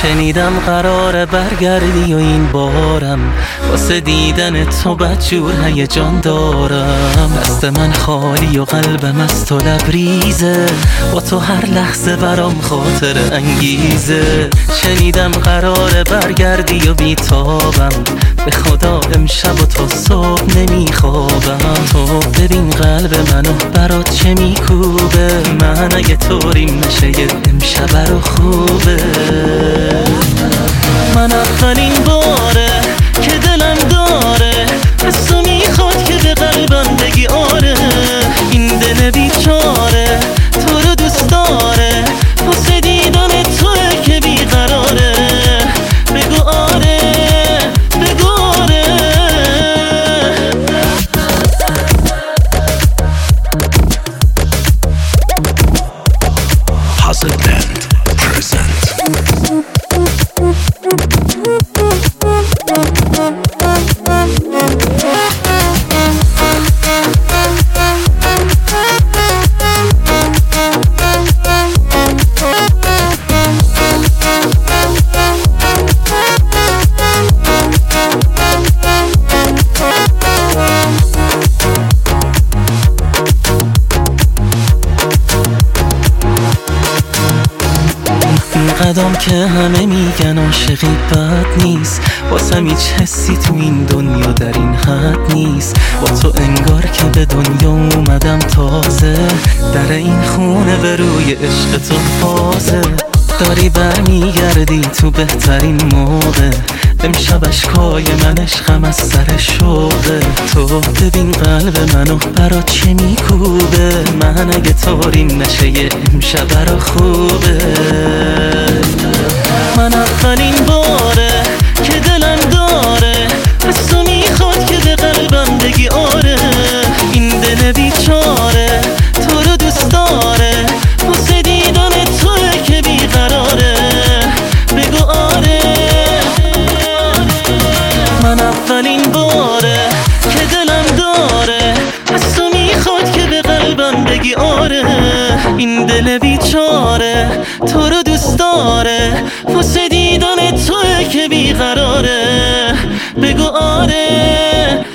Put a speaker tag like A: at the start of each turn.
A: شنیدم قراره برگردی و این بارم واسه دیدن تو بدجور هیجان دارم. دست من خالی و قلبم از تو لبریزه، با تو هر لحظه برام خاطر انگیزه. شنیدم قراره برگردی و بیتابم، به خدا امشب و تا صبح نمیخوابم. تو ببین قلب منو برات چه میکوبه، من اگه طوریم نشه امشب رو خوبه. من اولین باره که دلم داره از تو میخواد که به قلبم بگی آره. این دل بیچاره تو رو دوست داره، واسه دیدن توه که بیقراره. بگو آره بگو آره.
B: Puzzleland present.
A: قدم که همه میگن عاشقی بد نیست، واسم هیچ حسی تو این دنیا در این حد نیست. با تو انگار که به دنیا اومدم تازه، در این خونه به روی عشق تو فازه. داری برمیگردی تو بهترین موقع، امشب اشکای من عشقم از سر شوقه. تو ببین قلب منو برات چه میکوبه، من اگه طوریم نشه امشب برا خوبه. من اولین باره که دلم داره از تو میخواد که به قلبم بگی آره. این دل بیچاره تو رو دوست داره، واسه دیدن توه که بیقراره. بگو آره. من اولین باره که دلم داره از تو میخواد که به قلبم بگی آره. این دل بیچاره تو رو دوست داره، واسه دیدن توه که بیقراره. بگو آره